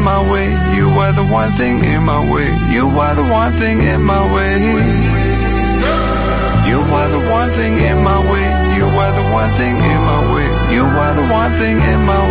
my way. You are the one thing in my way. You are the one thing in my way. You are the one thing in my way. You are the one thing in my way. You are the one thing in my way.